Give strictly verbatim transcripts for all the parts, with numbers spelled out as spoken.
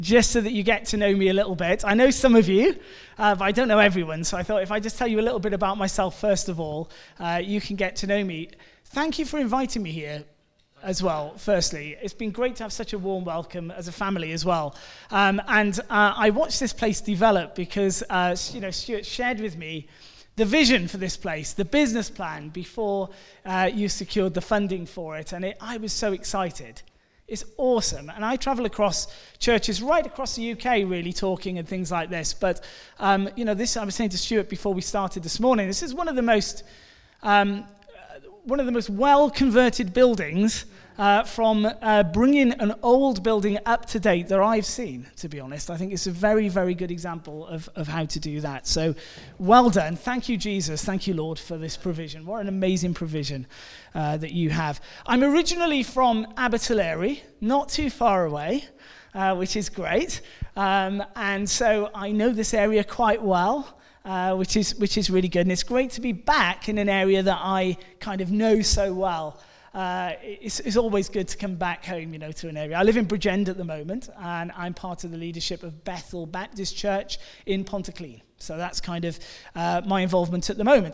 just so that you get to know me a little bit. I know some of you, uh, but I don't know everyone, so I thought if I just tell you a little bit about myself first of all, uh, you can get to know me. Thank you for inviting me here as well, firstly. It's been great to have such a warm welcome as a family as well. Um, and uh, I watched this place develop because uh, you know, Stuart shared with me the vision for this place, the business plan before uh, you secured the funding for it, and it, I was so excited. It's awesome. And I travel across churches right across the U K, really, talking and things like this. But, um, you know, this, I was saying to Stuart before we started this morning, this is one of the most, um, one of the most well-converted buildings uh, from uh, bringing an old building up to date that I've seen, to be honest. I think it's a very, very good example of, of how to do that. So, well done. Thank you, Jesus. Thank you, Lord, for this provision. What an amazing provision uh, that you have. I'm originally from Abertillery, not too far away, uh, which is great. Um, and so I know this area quite well. Uh, which is which is really good, and it's great to be back in an area that I kind of know so well. Uh, it's, it's always good to come back home, you know, to an area. I live in Bridgend at the moment, and I'm part of the leadership of Bethel Baptist Church in Pontyclun. So that's kind of uh, my involvement at the moment.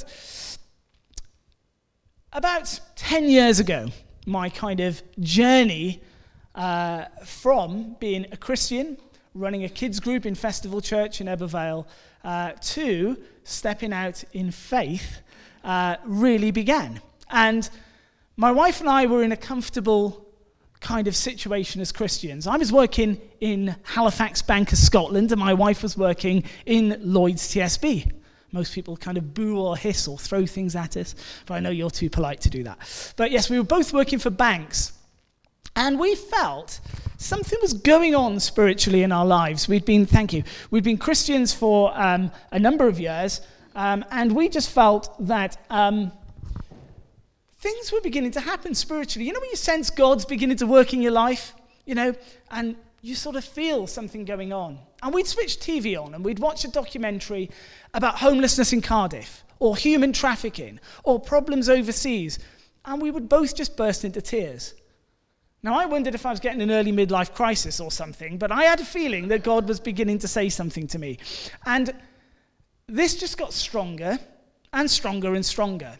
About ten years ago, my kind of journey uh, from being a Christian, running a kids group in Festival Church in Ebervale, uh, to stepping out in faith, uh, really began. And my wife and I were in a comfortable kind of situation as Christians. I was working in Halifax Bank of Scotland, and my wife was working in Lloyd's T S B. Most people kind of boo or hiss or throw things at us, but I know you're too polite to do that. But yes, we were both working for banks, and we felt something was going on spiritually in our lives. We'd been, thank you, we'd been Christians for um, a number of years, um, and we just felt that um, things were beginning to happen spiritually. You know when you sense God's beginning to work in your life, you know, and you sort of feel something going on. And we'd switch T V on, and we'd watch a documentary about homelessness in Cardiff, or human trafficking, or problems overseas, and we would both just burst into tears. Now, I wondered if I was getting an early midlife crisis or something, but I had a feeling that God was beginning to say something to me. And this just got stronger and stronger and stronger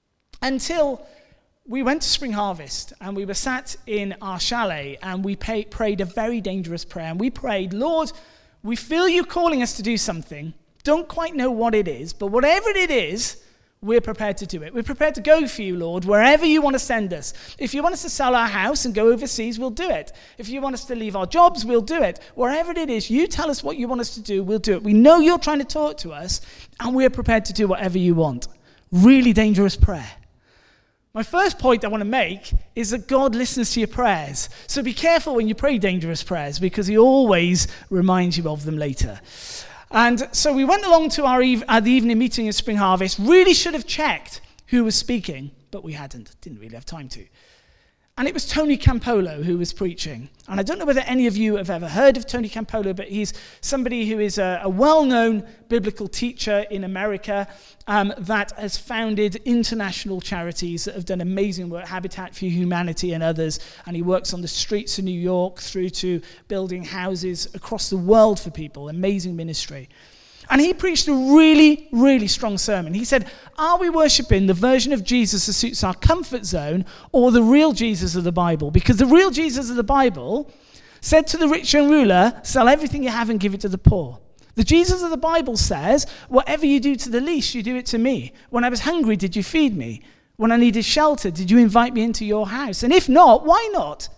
until we went to Spring Harvest, and we were sat in our chalet, and we pay, prayed a very dangerous prayer. And we prayed, Lord, we feel you calling us to do something. Don't quite know what it is, but whatever it is, we're prepared to do it. We're prepared to go for you, Lord, wherever you want to send us. If you want us to sell our house and go overseas, we'll do it. If you want us to leave our jobs, we'll do it. Wherever it is, you tell us what you want us to do, we'll do it. We know you're trying to talk to us, and we're prepared to do whatever you want. Really dangerous prayer. My first point I want to make is that God listens to your prayers. So be careful when you pray dangerous prayers, because he always reminds you of them later. And so we went along to our eve- uh, the evening meeting at Spring Harvest. Really should have checked who was speaking, but we hadn't. Didn't really have time to. And it was Tony Campolo who was preaching. And I don't know whether any of you have ever heard of Tony Campolo, but he's somebody who is a, a well-known biblical teacher in America um, that has founded international charities that have done amazing work, Habitat for Humanity and others. And he works on the streets of New York through to building houses across the world for people. Amazing ministry. And he preached a really, really strong sermon. He said, are we worshipping the version of Jesus that suits our comfort zone, or the real Jesus of the Bible? Because the real Jesus of the Bible said to the rich young ruler, sell everything you have and give it to the poor. The Jesus of the Bible says, whatever you do to the least, you do it to me. When I was hungry, did you feed me? When I needed shelter, did you invite me into your house? And if not, why not?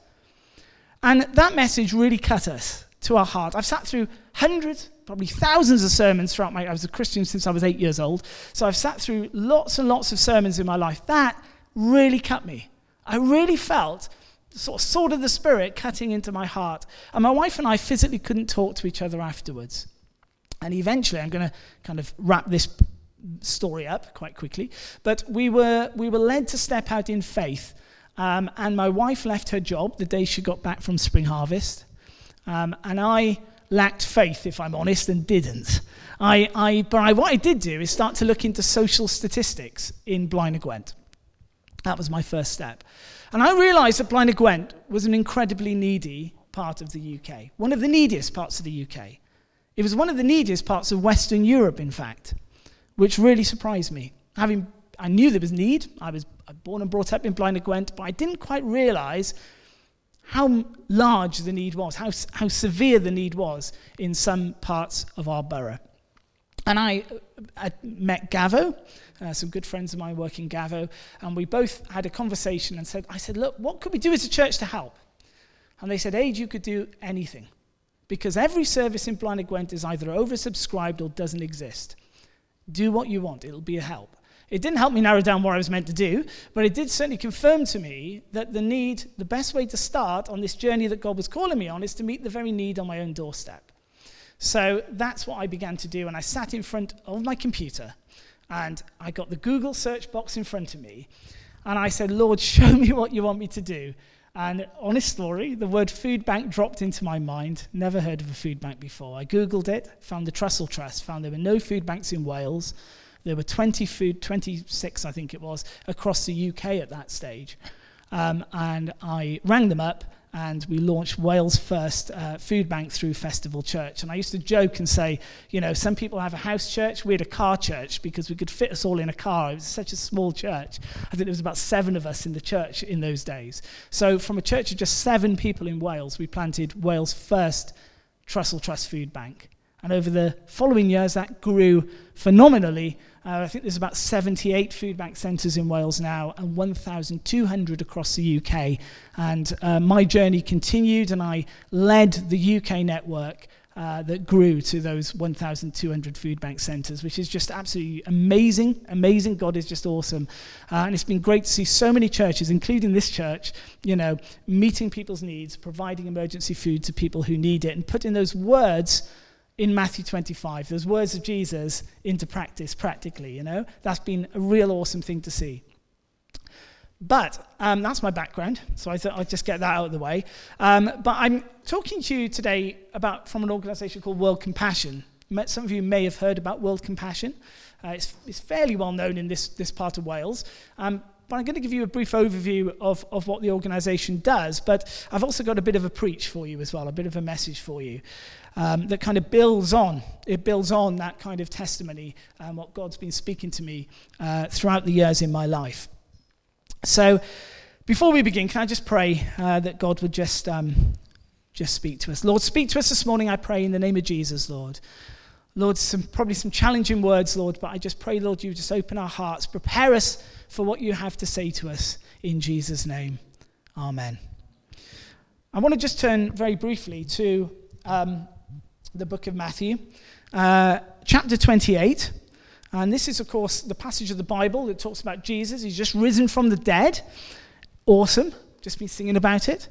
And that message really cut us to our heart. I've sat through hundreds, probably thousands of sermons throughout my, I was a Christian since I was eight years old, so I've sat through lots and lots of sermons in my life. That really cut me. I really felt sort of sword of the Spirit cutting into my heart. And my wife and I physically couldn't talk to each other afterwards. And eventually, I'm going to kind of wrap this story up quite quickly, but we were we were led to step out in faith. Um, and my wife left her job the day she got back from Spring Harvest. Um, and I lacked faith, if I'm honest, and didn't. I, I, but I, what I did do is start to look into social statistics in Blaenau Gwent. That was my first step. And I realized that Blaenau Gwent was an incredibly needy part of the U K, one of the neediest parts of the U K. It was one of the neediest parts of Western Europe, in fact, which really surprised me. Having, I knew there was need. I was born and brought up in Blaenau Gwent, but I didn't quite realise how large the need was, how, how severe the need was in some parts of our borough. And I, I met Gavo, uh, some good friends of mine work in Gavo, and we both had a conversation and said, I said, look, what could we do as a church to help? And they said, Age, you could do anything, because every service in Blaenau Gwent is either oversubscribed or doesn't exist. Do what you want, it'll be a help. It didn't help me narrow down what I was meant to do, but it did certainly confirm to me that the need, the best way to start on this journey that God was calling me on is to meet the very need on my own doorstep. So that's what I began to do, and I sat in front of my computer, and I got the Google search box in front of me, and I said, Lord, show me what you want me to do. And honest story, the word food bank dropped into my mind. Never heard of a food bank before. I Googled it, found the Trussell Trust, found there were no food banks in Wales. There were twenty food, twenty-six, I think it was, across the U K at that stage. Um, and I rang them up, and we launched Wales' first uh, food bank through Festival Church. And I used to joke and say, you know, some people have a house church, we had a car church because we could fit us all in a car. It was such a small church. I think there was about seven of us in the church in those days. So from a church of just seven people in Wales, we planted Wales' first Trussell Trust food bank. And over the following years, that grew phenomenally. Uh, I think there's about seventy-eight food bank centres in Wales now and one thousand two hundred across the U K. And uh, my journey continued, and I led the U K network uh, that grew to those one thousand two hundred food bank centres, which is just absolutely amazing, amazing. God is just awesome. Uh, and it's been great to see so many churches, including this church, you know, meeting people's needs, providing emergency food to people who need it, and putting those words in Matthew twenty-five, those words of Jesus into practice, practically, you know. That's been a real awesome thing to see. But um, that's my background, so I thought I'd just get that out of the way. Um, but I'm talking to you today about from an organisation called World Compassion. Some of you may have heard about World Compassion. Uh, it's, it's fairly well known in this, this part of Wales. Um, but I'm going to give you a brief overview of, of what the organisation does, but I've also got a bit of a preach for you as well, a bit of a message for you. Um, that kind of builds on, it builds on that kind of testimony and what God's been speaking to me uh, throughout the years in my life. So before we begin, can I just pray uh, that God would just, um, just speak to us. Lord, speak to us this morning, I pray, in the name of Jesus, Lord. Lord, some probably some challenging words, Lord, but I just pray, Lord, you just open our hearts, prepare us for what you have to say to us in Jesus' name. Amen. I want to just turn very briefly to Um, the book of Matthew, uh, chapter twenty-eight. And this is, of course, the passage of the Bible that talks about Jesus. He's just risen from the dead. Awesome. Just been singing about it.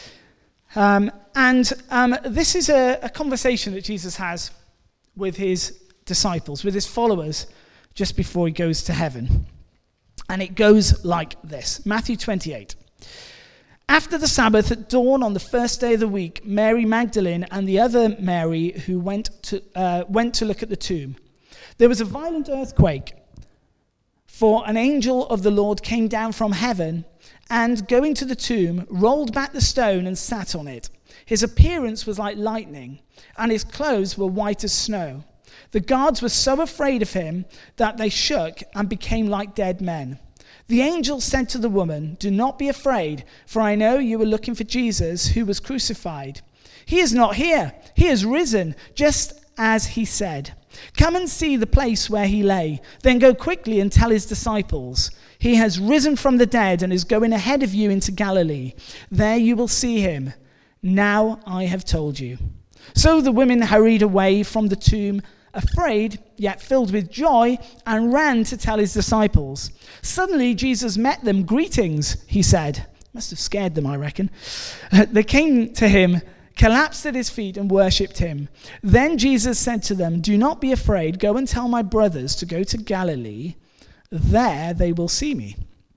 Um, and um, this is a, a conversation that Jesus has with his disciples, with his followers, just before he goes to heaven. And it goes like this. Matthew twenty-eight. After the Sabbath, at dawn on the first day of the week, Mary Magdalene and the other Mary who went to uh, went to look at the tomb. There was a violent earthquake, for an angel of the Lord came down from heaven and, going to the tomb, rolled back the stone and sat on it. His appearance was like lightning, and his clothes were white as snow. The guards were so afraid of him that they shook and became like dead men. The angel said to the woman, "Do not be afraid, for I know you were looking for Jesus who was crucified. He is not here. He has risen, just as he said. Come and see the place where he lay. Then go quickly and tell his disciples, he has risen from the dead and is going ahead of you into Galilee. There you will see him. Now I have told you." So the women hurried away from the tomb, afraid, yet filled with joy, and ran to tell his disciples. Suddenly Jesus met them. "Greetings," he said. Must have scared them, I reckon. They came to him, collapsed at his feet, and worshipped him. Then Jesus said to them, "Do not be afraid. Go and tell my brothers to go to Galilee. There they will see me."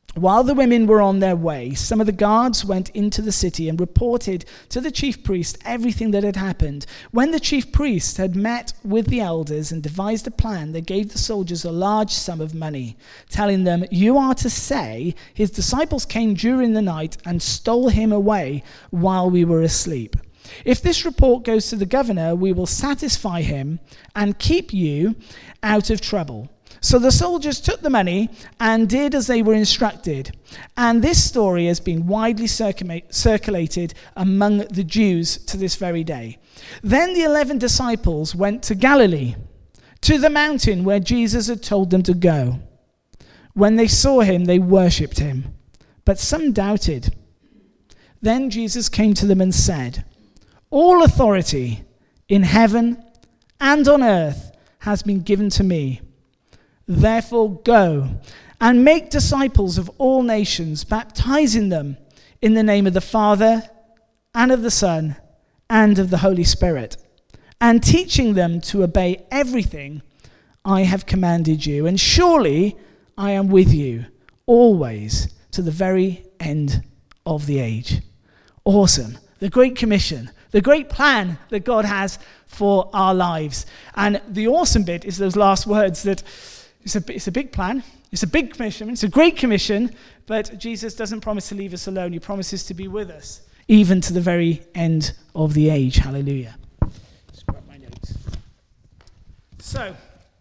While the women were on their way, some of the guards went into the city and reported to the chief priest everything that had happened. When the chief priest had met with the elders and devised a plan, they gave the soldiers a large sum of money, telling them, "You are to say, his disciples came during the night and stole him away while we were asleep. If this report goes to the governor, we will satisfy him and keep you out of trouble." So the soldiers took the money and did as they were instructed. And this story has been widely circulated among the Jews to this very day. Then the eleven disciples went to Galilee, to the mountain where Jesus had told them to go. When they saw him, they worshipped him, but some doubted. Then Jesus came to them and said, "All authority in heaven and on earth has been given to me. Therefore go and make disciples of all nations, baptizing them in the name of the Father and of the Son and of the Holy Spirit, and teaching them to obey everything I have commanded you. And surely I am with you always to the very end of the age." Awesome. The Great Commission, the great plan that God has for our lives. And the awesome bit is those last words that It's a, it's a big plan, it's a big commission, it's a great commission, but Jesus doesn't promise to leave us alone. He promises to be with us, even to the very end of the age. Hallelujah. Just grab my notes. So,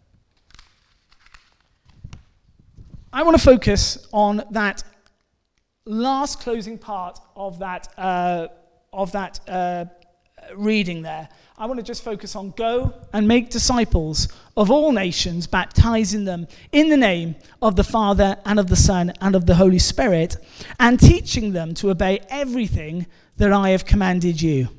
I want to focus on that last closing part of that, uh, of that uh, reading there. I want to just focus on go and make disciples of all nations, baptizing them in the name of the Father and of the Son and of the Holy Spirit, and teaching them to obey everything that I have commanded you.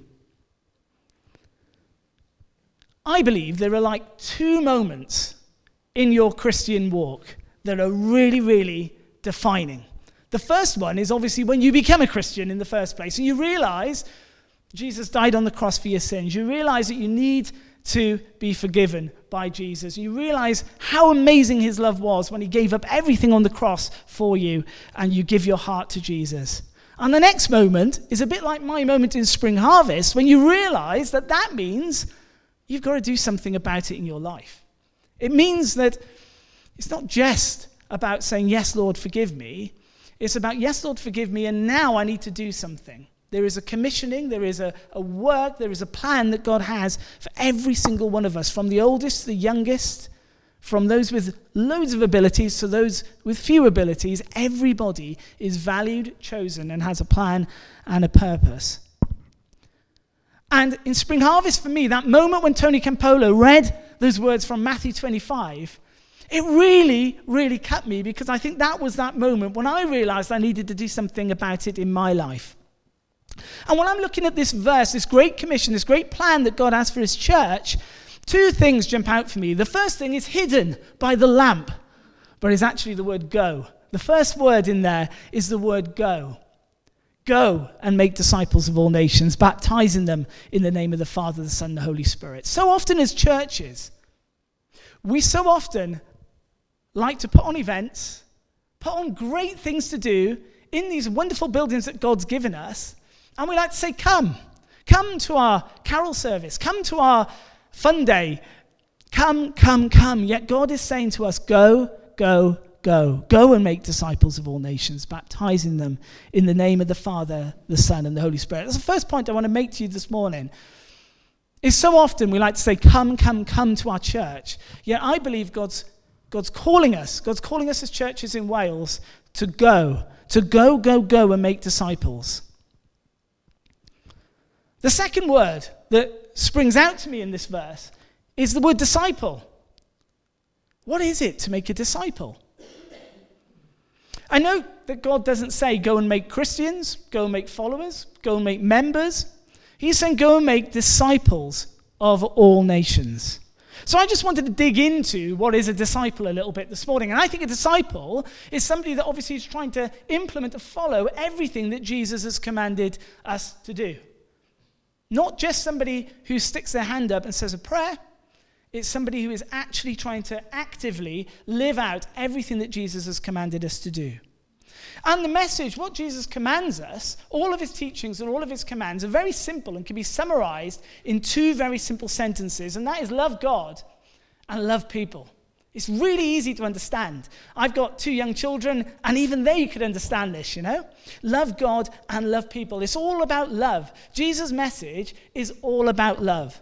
I believe there are like two moments in your Christian walk that are really, really defining. The first one is obviously when you become a Christian in the first place, and you realize Jesus died on the cross for your sins. You realize that you need to be forgiven by Jesus. You realize how amazing his love was when he gave up everything on the cross for you, and you give your heart to Jesus. And the next moment is a bit like my moment in Spring Harvest, when you realize that that means you've got to do something about it in your life. It means that it's not just about saying, "Yes, Lord, forgive me." It's about, "Yes, Lord, forgive me, and now I need to do something." There is a commissioning, there is a, a work, there is a plan that God has for every single one of us, from the oldest to the youngest, from those with loads of abilities to those with few abilities. Everybody is valued, chosen, and has a plan and a purpose. And in Spring Harvest, for me, that moment when Tony Campolo read those words from Matthew twenty-five, it really, really cut me, because I think that was that moment when I realized I needed to do something about it in my life. And when I'm looking at this verse, this great commission, this great plan that God has for his church, two things jump out for me. The first thing is hidden by the lamp, but is actually the word go. The first word in there is the word go. Go and make disciples of all nations, baptizing them in the name of the Father, the Son, and the Holy Spirit. So often as churches, we so often like to put on events, put on great things to do in these wonderful buildings that God's given us. And we like to say, come, come to our carol service, come to our fun day, come, come, come. Yet God is saying to us, go, go, go. Go and make disciples of all nations, baptizing them in the name of the Father, the Son, and the Holy Spirit. That's the first point I want to make to you this morning. Is so often we like to say, come, come, come to our church. Yet I believe God's, God's calling us, God's calling us as churches in Wales to go, to go, go, go and make disciples. The second word that springs out to me in this verse is the word disciple. What is it to make a disciple? I know that God doesn't say go and make Christians, go and make followers, go and make members. He's saying go and make disciples of all nations. So I just wanted to dig into what is a disciple a little bit this morning. And I think a disciple is somebody that obviously is trying to implement or follow everything that Jesus has commanded us to do. Not just somebody who sticks their hand up and says a prayer. It's somebody who is actually trying to actively live out everything that Jesus has commanded us to do. And the message, what Jesus commands us, all of his teachings and all of his commands are very simple and can be summarized in two very simple sentences, and that is love God and love people. It's really easy to understand. I've got two young children, and even they could understand this, you know? Love God and love people. It's all about love. Jesus' message is all about love.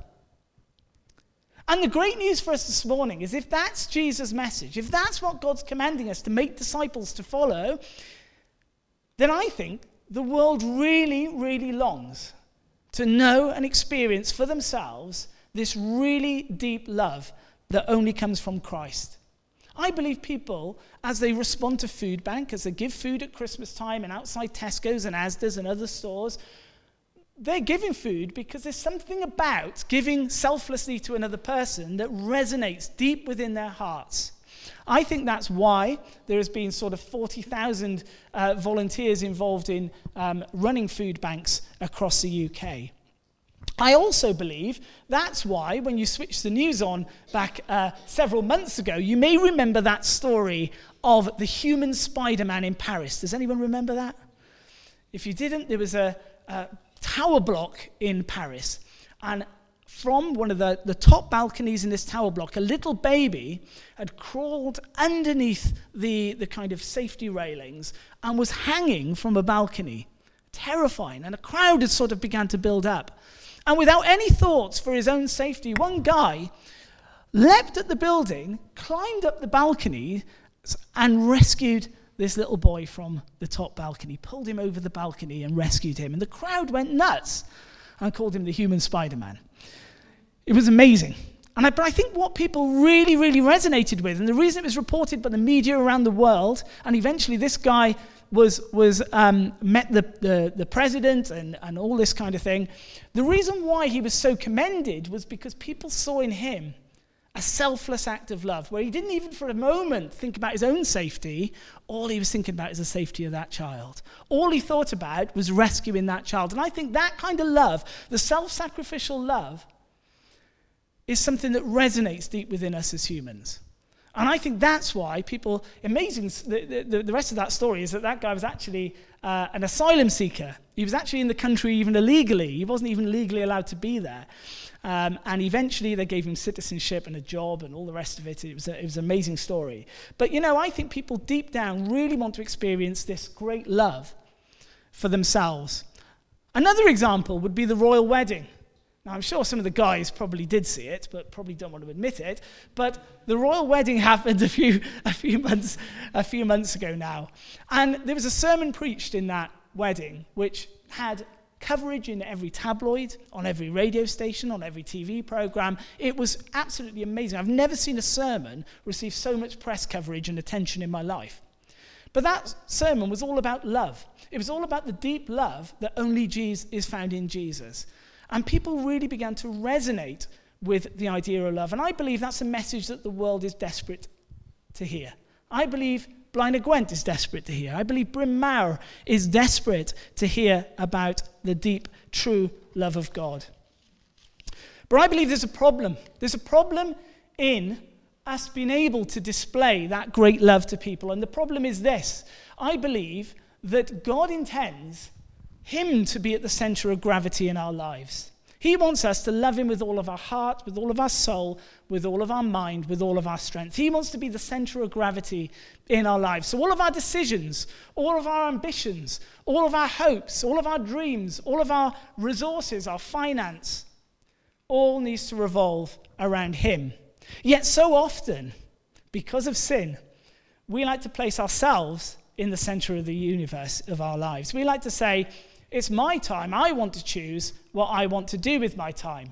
And the great news for us this morning is if that's Jesus' message, if that's what God's commanding us to make disciples to follow, then I think the world really, really longs to know and experience for themselves this really deep love that only comes from Christ. I believe people, as they respond to Food Bank, as they give food at Christmas time and outside Tesco's and Asda's and other stores, they're giving food because there's something about giving selflessly to another person that resonates deep within their hearts. I think that's why there has been sort of forty thousand uh, volunteers involved in um, running food banks across the U K. I also believe that's why when you switch the news on back uh, several months ago, you may remember that story of the human Spider-Man in Paris. Does anyone remember that? If you didn't, there was a, a tower block in Paris, and from one of the, the top balconies in this tower block, a little baby had crawled underneath the, the kind of safety railings and was hanging from a balcony. Terrifying. And a crowd had sort of begun to build up. And without any thoughts for his own safety, one guy leapt at the building, climbed up the balcony, and rescued this little boy from the top balcony, pulled him over the balcony and rescued him. And the crowd went nuts and called him the human Spider-Man. It was amazing. And I, but I think what people really, really resonated with, and the reason it was reported by the media around the world, and eventually this guy was was um, met the, the, the president and, and all this kind of thing, the reason why he was so commended was because people saw in him a selfless act of love, where he didn't even for a moment think about his own safety. All he was thinking about is the safety of that child. All he thought about was rescuing that child. And I think that kind of love, the self-sacrificial love, is something that resonates deep within us as humans. And I think that's why people, amazing, the, the, the rest of that story is that that guy was actually uh, an asylum seeker. He was actually in the country even illegally. He wasn't even legally allowed to be there. Um, and eventually they gave him citizenship and a job and all the rest of it. It was, a, it was an amazing story. But, you know, I think people deep down really want to experience this great love for themselves. Another example would be the royal wedding. Now, I'm sure some of the guys probably did see it, but probably don't want to admit it. But the royal wedding happened a few a few months a few months ago now, and there was a sermon preached in that wedding which had coverage in every tabloid, on every radio station, on every T V program. It was absolutely amazing. I've never seen a sermon receive so much press coverage and attention in my life. But that sermon was all about love. It was all about the deep love that only Jesus is found in Jesus. And people really began to resonate with the idea of love. And I believe that's a message that the world is desperate to hear. I believe Blaenau Gwent is desperate to hear. I believe Bryn Mawr is desperate to hear about the deep, true love of God. But I believe there's a problem. There's a problem in us being able to display that great love to people. And the problem is this. I believe that God intends him to be at the center of gravity in our lives. He wants us to love him with all of our heart, with all of our soul, with all of our mind, with all of our strength. He wants to be the center of gravity in our lives. So all of our decisions, all of our ambitions, all of our hopes, all of our dreams, all of our resources, our finance, all needs to revolve around him. Yet so often, because of sin, we like to place ourselves in the center of the universe of our lives. We like to say, it's my time. I want to choose what I want to do with my time.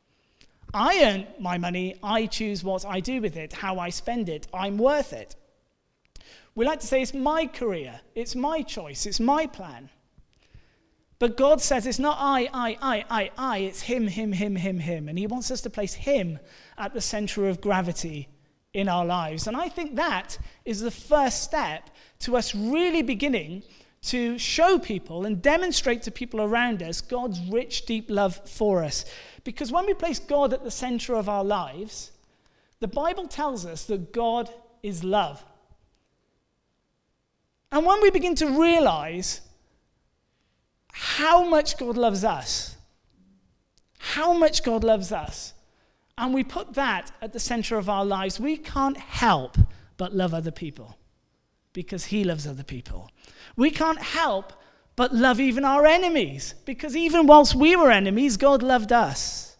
I earn my money. I choose what I do with it, how I spend it. I'm worth it. We like to say it's my career. It's my choice. It's my plan. But God says it's not I, I, I, I, I. It's him, him, him, him, him. And he wants us to place him at the center of gravity in our lives. And I think that is the first step to us really beginning to show people and demonstrate to people around us God's rich, deep love for us. Because when we place God at the center of our lives, the Bible tells us that God is love. And when we begin to realize how much God loves us, how much God loves us, and we put that at the center of our lives, we can't help but love other people because he loves other people. We can't help but love even our enemies because even whilst we were enemies, God loved us.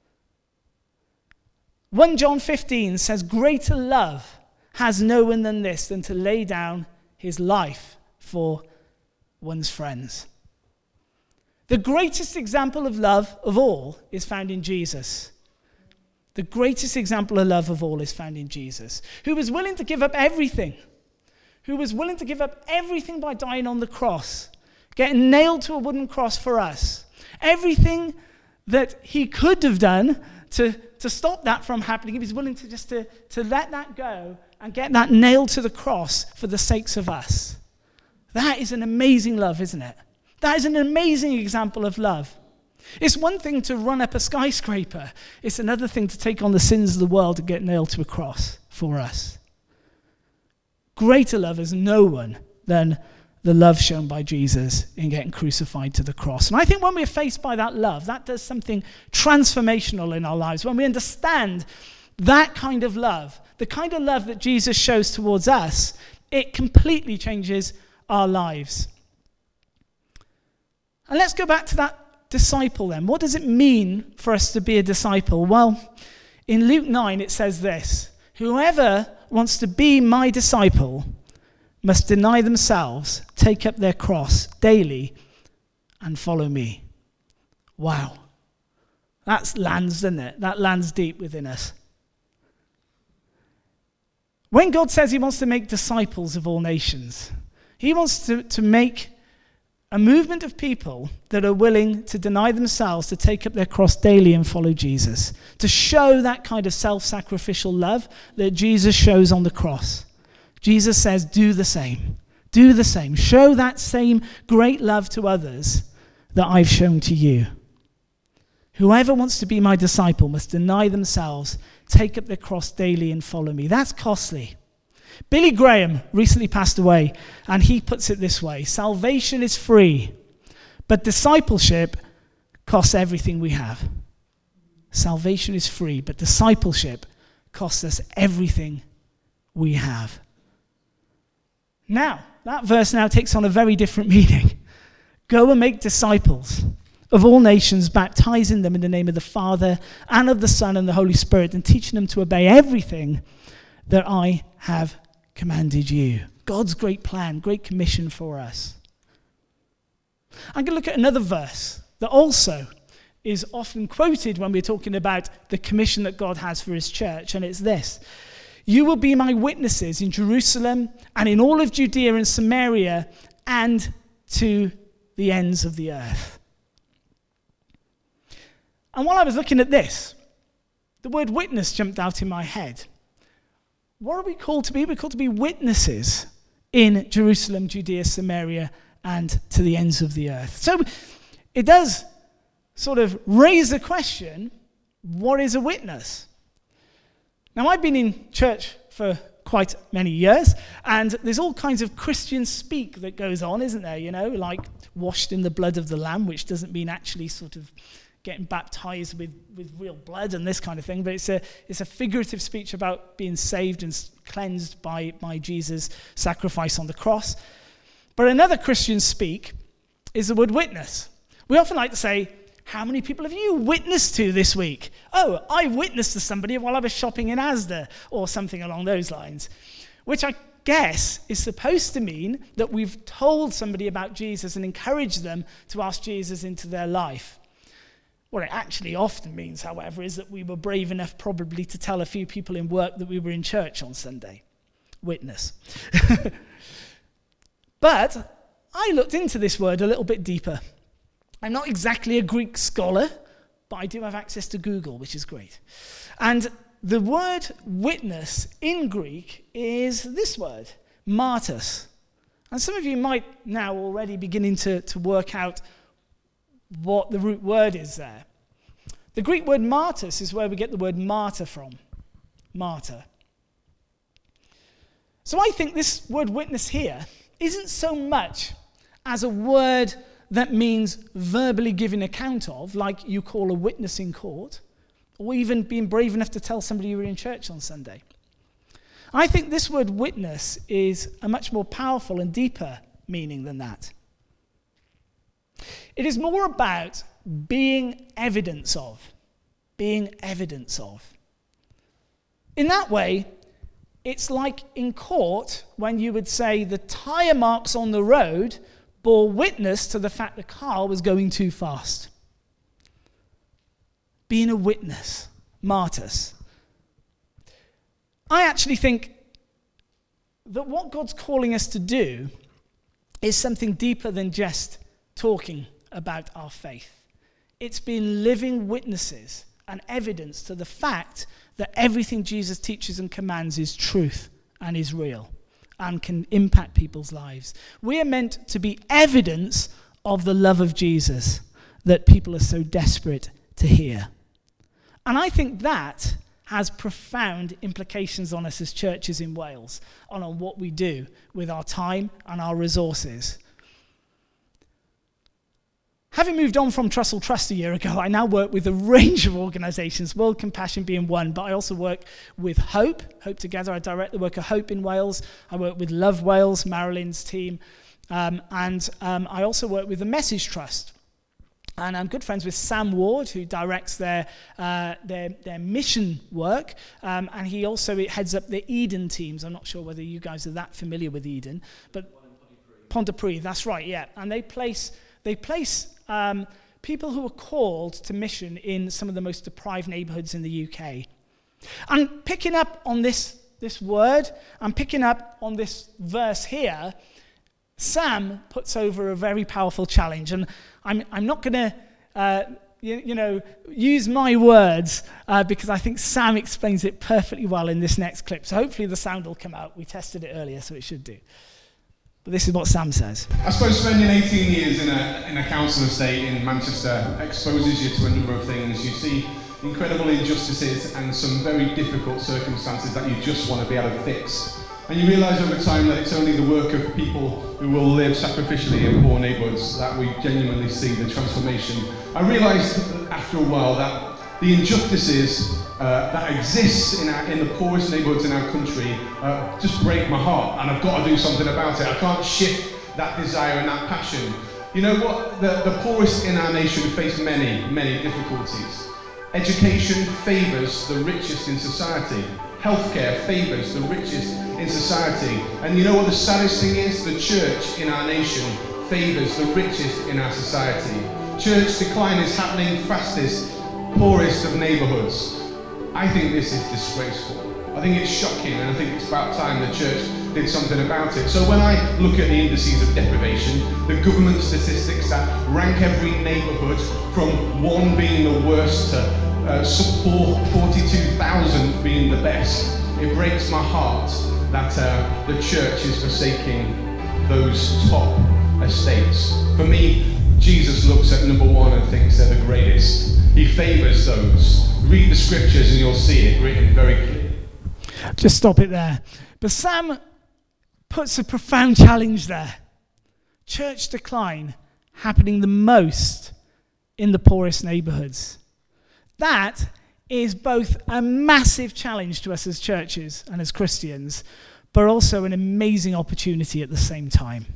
First John fifteen says, greater love has no one than this, than to lay down his life for one's friends. The greatest example of love of all is found in Jesus. The greatest example of love of all is found in Jesus, who was willing to give up everything, who was willing to give up everything by dying on the cross, getting nailed to a wooden cross for us. Everything that he could have done to, to stop that from happening, he was willing to just to, to let that go and get that nailed to the cross for the sakes of us. That is an amazing love, isn't it? That is an amazing example of love. It's one thing to run up a skyscraper. It's another thing to take on the sins of the world and get nailed to a cross for us. Greater love is no one than the love shown by Jesus in getting crucified to the cross. And I think when we're faced by that love, that does something transformational in our lives. When we understand that kind of love, the kind of love that Jesus shows towards us, it completely changes our lives. And let's go back to that disciple then. What does it mean for us to be a disciple? Well, in Luke nine it says this, whoever wants to be my disciple must deny themselves, take up their cross daily, and follow me. Wow. That lands, doesn't it? That lands deep within us. When God says he wants to make disciples of all nations, he wants to, to make a movement of people that are willing to deny themselves, to take up their cross daily and follow Jesus, to show that kind of self-sacrificial love that Jesus shows on the cross. Jesus says, do the same. Do the same. Show that same great love to others that I've shown to you. Whoever wants to be my disciple must deny themselves, take up their cross daily and follow me. That's costly. Billy Graham recently passed away, and he puts it this way, salvation is free, but discipleship costs everything we have. Salvation is free, but discipleship costs us everything we have. Now, that verse now takes on a very different meaning. Go and make disciples of all nations, baptizing them in the name of the Father and of the Son and the Holy Spirit, and teaching them to obey everything that I have commanded you. God's great plan, great commission for us. I'm going to look at another verse that also is often quoted when we're talking about the commission that God has for his church, and it's this. You will be my witnesses in Jerusalem and in all of Judea and Samaria and to the ends of the earth. And while I was looking at this, the word witness jumped out in my head. What are we called to be? We're called to be witnesses in Jerusalem, Judea, Samaria, and to the ends of the earth. So it does sort of raise the question, what is a witness? Now, I've been in church for quite many years, and there's all kinds of Christian speak that goes on, isn't there? You know, like washed in the blood of the Lamb, which doesn't mean actually sort of getting baptized with, with real blood and this kind of thing, but it's a it's a figurative speech about being saved and cleansed by, by Jesus' sacrifice on the cross. But another Christian speak is the word witness. We often like to say, how many people have you witnessed to this week? Oh, I witnessed to somebody while I was shopping in Asda, or something along those lines, which I guess is supposed to mean that we've told somebody about Jesus and encouraged them to ask Jesus into their life. What it actually often means, however, is that we were brave enough probably to tell a few people in work that we were in church on Sunday. Witness. But I looked into this word a little bit deeper. I'm not exactly a Greek scholar, but I do have access to Google, which is great. And the word witness in Greek is this word, martys. And some of you might now already beginning to, to work out what the root word is there. The Greek word martys is where we get the word martyr from. Martyr. So I think this word witness here isn't so much as a word that means verbally giving account of, like you call a witness in court, or even being brave enough to tell somebody you were in church on Sunday. I think this word witness is a much more powerful and deeper meaning than that. It is more about being evidence of, being evidence of. In that way, it's like in court when you would say the tire marks on the road bore witness to the fact the car was going too fast. Being a witness, martyrs. I actually think that what God's calling us to do is something deeper than just talking about our faith. It's being living witnesses and evidence to the fact that everything Jesus teaches and commands is truth and is real and can impact people's lives. We are meant to be evidence of the love of Jesus that people are so desperate to hear. And I think that has profound implications on us as churches in Wales, and on what we do with our time and our resources. Having moved on from Trussell Trust a year ago, I now work with a range of organisations, World Compassion being one, but I also work with Hope, Hope Together. I direct the work of Hope in Wales. I work with Love Wales, Marilyn's team, um, and um, I also work with the Message Trust. And I'm good friends with Sam Ward, who directs their uh, their, their mission work, um, and he also heads up the Eden teams. I'm not sure whether you guys are that familiar with Eden, but Pontypridd, that's right, yeah. And they place they place um, people who are called to mission in some of the most deprived neighbourhoods in the U K. And picking up on this this word, and picking up on this verse here, Sam puts over a very powerful challenge, and I'm I'm not going to uh, you, you know use my words uh, because I think Sam explains it perfectly well in this next clip. So hopefully the sound will come out. We tested it earlier, so it should do. But this is what Sam says. I suppose spending eighteen years in a in a council estate in Manchester exposes you to a number of things. You see incredible injustices and some very difficult circumstances that you just want to be able to fix. And you realise over time that it's only the work of people who will live sacrificially in poor neighbourhoods that we genuinely see the transformation. I realised after a while that the injustices uh, that exist in, our, in the poorest neighbourhoods in our country uh, just break my heart, and I've got to do something about it. I can't shift that desire and that passion. You know what? The, the poorest in our nation face many, many difficulties. Education favours the richest in society. Healthcare favours the richest in society. And you know what the saddest thing is? The church in our nation favours the richest in our society. Church decline is happening fastest, poorest of neighbourhoods. I think this is disgraceful. I think it's shocking, and I think it's about time the church did something about it. So when I look at the indices of deprivation, the government statistics that rank every neighbourhood from one being the worst to Uh, forty-two thousand being the best, it breaks my heart that uh, the church is forsaking those top estates. For me, Jesus looks at number one and thinks they're the greatest. He favours those. Read the scriptures and you'll see it written very clearly. Just stop it there. But Sam puts a profound challenge there. Church decline happening the most in the poorest neighbourhoods. That is both a massive challenge to us as churches and as Christians, but also an amazing opportunity at the same time.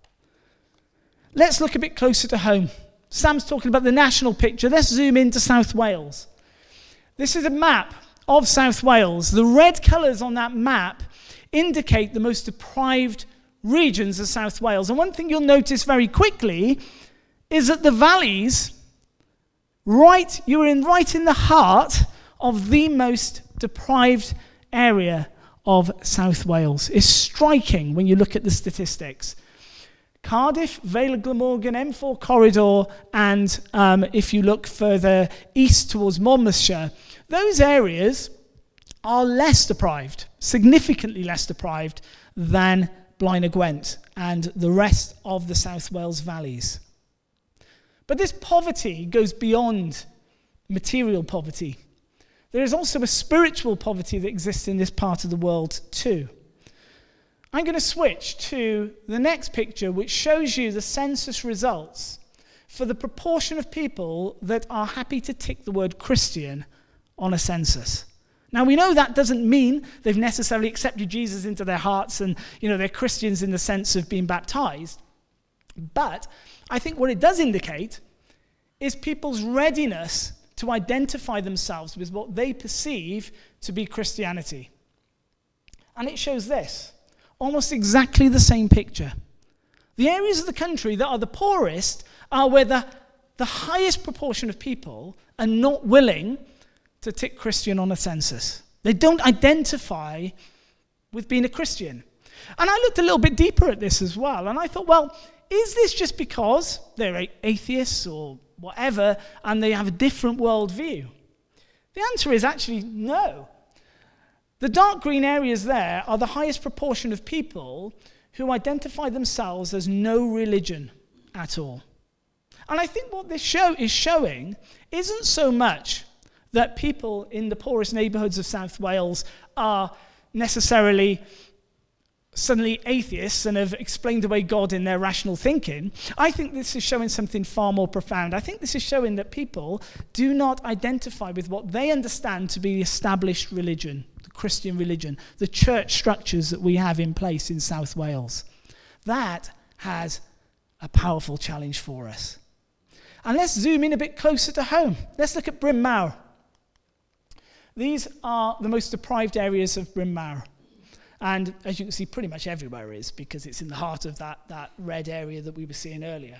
Let's look a bit closer to home. Sam's talking about the national picture. Let's zoom into South Wales. This is a map of South Wales. The red colours on that map indicate the most deprived regions of South Wales. And one thing you'll notice very quickly is that the valleys Right, you were in right in the heart of the most deprived area of South Wales. It's striking when you look at the statistics. Cardiff, Vale of Glamorgan, M four corridor, and um, if you look further east towards Monmouthshire, those areas are less deprived, significantly less deprived than Blaen y Gwent and the rest of the South Wales valleys. But this poverty goes beyond material poverty. There is also a spiritual poverty that exists in this part of the world too. I'm going to switch to the next picture, which shows you the census results for the proportion of people that are happy to tick the word Christian on a census. Now, we know that doesn't mean they've necessarily accepted Jesus into their hearts and, you know, they're Christians in the sense of being baptized. But I think what it does indicate is people's readiness to identify themselves with what they perceive to be Christianity. And it shows this, almost exactly the same picture. The areas of the country that are the poorest are where the, the highest proportion of people are not willing to tick Christian on a census. They don't identify with being a Christian. And I looked a little bit deeper at this as well, and I thought, well, is this just because they're atheists or whatever, and they have a different worldview? The answer is actually no. The dark green areas there are the highest proportion of people who identify themselves as no religion at all. And I think what this show is showing isn't so much that people in the poorest neighbourhoods of South Wales are necessarily suddenly atheists and have explained away God in their rational thinking. I think this is showing something far more profound. I think this is showing that people do not identify with what they understand to be the established religion, the Christian religion, the church structures that we have in place in South Wales. That has a powerful challenge for us. And let's zoom in a bit closer to home. Let's look at Bryn Mawr. These are the most deprived areas of Bryn Mawr. And as you can see, pretty much everywhere is, because it's in the heart of that, that red area that we were seeing earlier.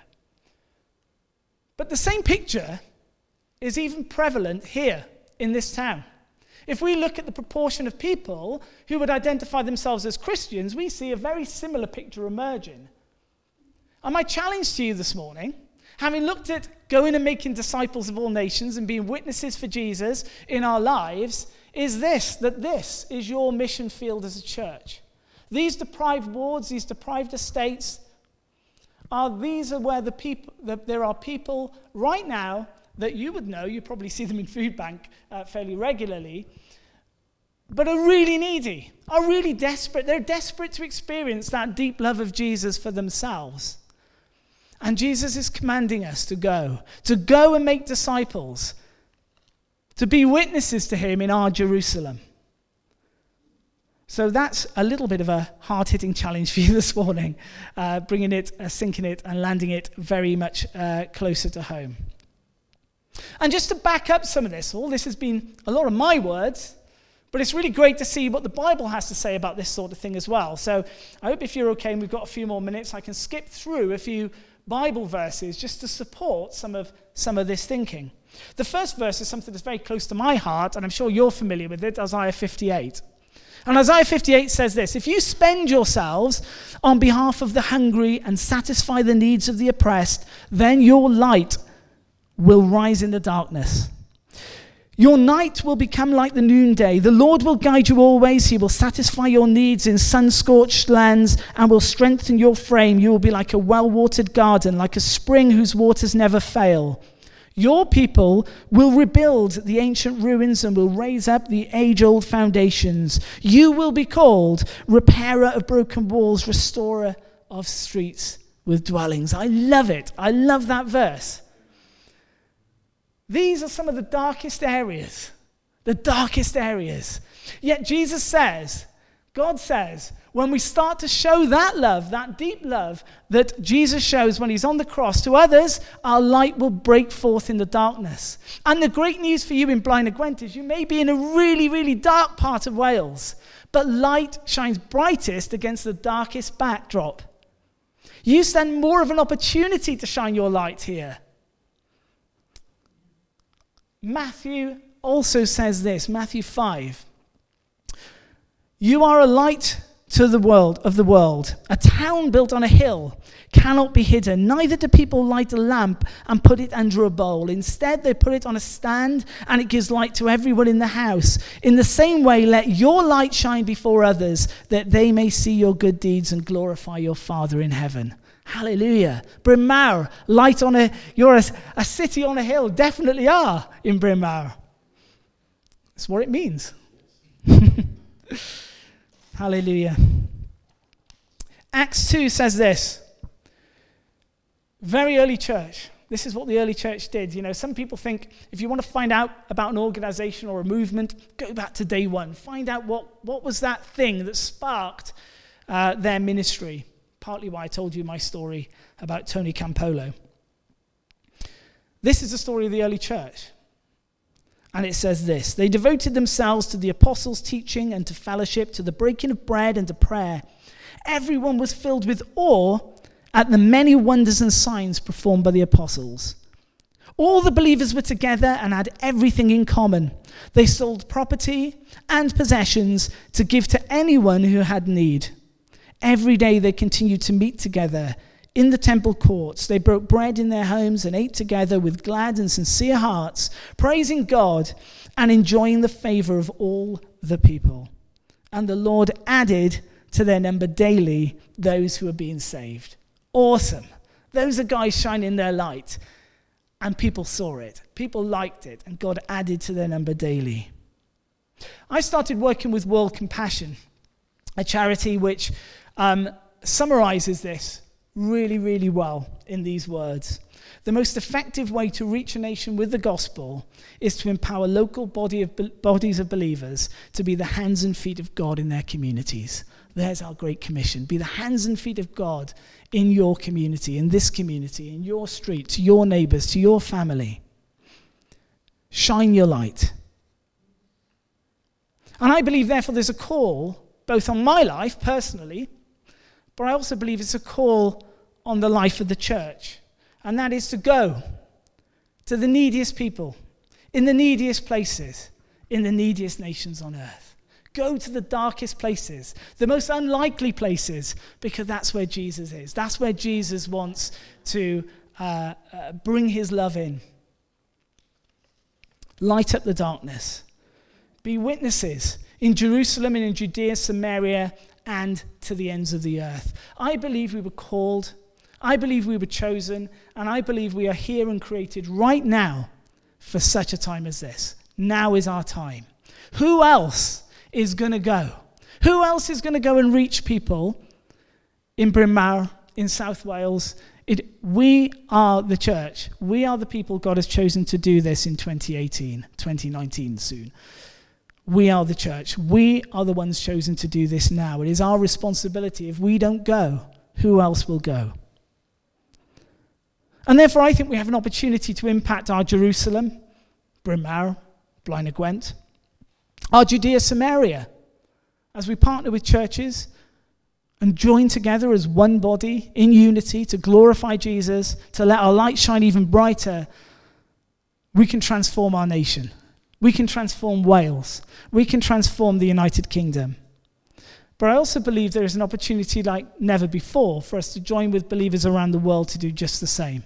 But the same picture is even prevalent here in this town. If we look at the proportion of people who would identify themselves as Christians, we see a very similar picture emerging. And my challenge to you this morning, having looked at going and making disciples of all nations and being witnesses for Jesus in our lives, is this, that this is your mission field as a church. These deprived wards, these deprived estates, are these are where the people, the, there are people right now that you would know, you probably see them in food bank uh, fairly regularly, but are really needy, are really desperate. They're desperate to experience that deep love of Jesus for themselves. And Jesus is commanding us to go, to go and make disciples, to be witnesses to him in our Jerusalem. So that's a little bit of a hard-hitting challenge for you this morning, uh, bringing it, uh, sinking it, and landing it very much uh, closer to home. And just to back up some of this, all this has been a lot of my words, but it's really great to see what the Bible has to say about this sort of thing as well. So I hope if you're okay and we've got a few more minutes, I can skip through a few Bible verses just to support some of some of this thinking. The first verse is something that's very close to my heart, and I'm sure you're familiar with it, Isaiah fifty-eight. And Isaiah fifty-eight says this: if you spend yourselves on behalf of the hungry and satisfy the needs of the oppressed, then your light will rise in the darkness. Your night will become like the noonday. The Lord will guide you always. He will satisfy your needs in sun-scorched lands and will strengthen your frame. You will be like a well-watered garden, like a spring whose waters never fail. Your people will rebuild the ancient ruins and will raise up the age-old foundations. You will be called repairer of broken walls, restorer of streets with dwellings. I love it. I love that verse. These are some of the darkest areas, the darkest areas. Yet Jesus says, God says, when we start to show that love, that deep love that Jesus shows when he's on the cross to others, our light will break forth in the darkness. And the great news for you in Blaenau Gwent is you may be in a really, really dark part of Wales, but light shines brightest against the darkest backdrop. You stand more of an opportunity to shine your light here. Matthew also says this, Matthew five. You are a light to the world of the world. A town built on a hill cannot be hidden. Neither do people light a lamp and put it under a bowl. Instead, they put it on a stand and it gives light to everyone in the house. In the same way, let your light shine before others, that they may see your good deeds and glorify your Father in heaven. Hallelujah. Bryn Mawr, light on a, you're a, a city on a hill. Definitely are in Bryn Mawr. That's what it means. Hallelujah. Acts two says this. Very early church. This is what the early church did. You know, some people think if you want to find out about an organization or a movement, go back to day one. Find out what, what was that thing that sparked uh, their ministry. Partly why I told you my story about Tony Campolo. This is the story of the early church. And it says this. They devoted themselves to the apostles' teaching and to fellowship, to the breaking of bread and to prayer. Everyone was filled with awe at the many wonders and signs performed by the apostles. All the believers were together and had everything in common. They sold property and possessions to give to anyone who had need. Every day they continued to meet together in the temple courts. They broke bread in their homes and ate together with glad and sincere hearts, praising God and enjoying the favor of all the people. And the Lord added to their number daily those who were being saved. Awesome. Those are guys shining their light. And people saw it. People liked it. And God added to their number daily. I started working with World Compassion, a charity which um, summarizes this really, really well in these words. The most effective way to reach a nation with the gospel is to empower local body of, bodies of believers to be the hands and feet of God in their communities. There's our great commission. Be the hands and feet of God in your community, in this community, in your street, to your neighbors, to your family. Shine your light. And I believe, therefore, there's a call, both on my life, personally, but I also believe it's a call on the life of the church. And that is to go to the neediest people, in the neediest places, in the neediest nations on earth. Go to the darkest places, the most unlikely places, because that's where Jesus is. That's where Jesus wants to uh, uh, bring his love in. Light up the darkness. Be witnesses in Jerusalem and in Judea, Samaria, and to the ends of the earth. I believe we were called, I believe we were chosen, and I believe we are here and created right now for such a time as this. Now is our time. Who else is going to go? Who else is going to go and reach people in Bryn Mawr, in South Wales? It, we are the church. We are the people God has chosen to do this in twenty eighteen, twenty nineteen soon. We are the church. We are the ones chosen to do this now. It is our responsibility. If we don't go, who else will go? And therefore, I think we have an opportunity to impact our Jerusalem, Bryn Mawr, Blaenau Gwent, our Judea, Samaria, as we partner with churches and join together as one body in unity to glorify Jesus, to let our light shine even brighter, we can transform our nation. We can transform Wales. We can transform the United Kingdom. But I also believe there is an opportunity like never before for us to join with believers around the world to do just the same.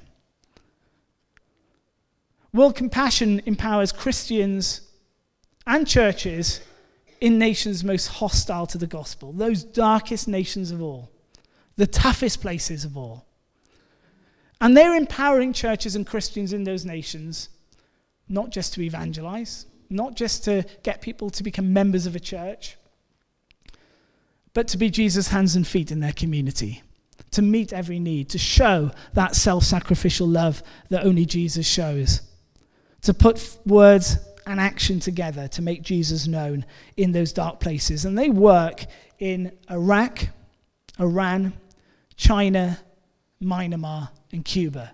World Compassion empowers Christians and churches in nations most hostile to the gospel, those darkest nations of all, the toughest places of all. And they're empowering churches and Christians in those nations not just to evangelize, not just to get people to become members of a church, but to be Jesus' hands and feet in their community, to meet every need, to show that self-sacrificial love that only Jesus shows, to put words and action together to make Jesus known in those dark places. And they work in Iraq, Iran, China, Myanmar, and Cuba.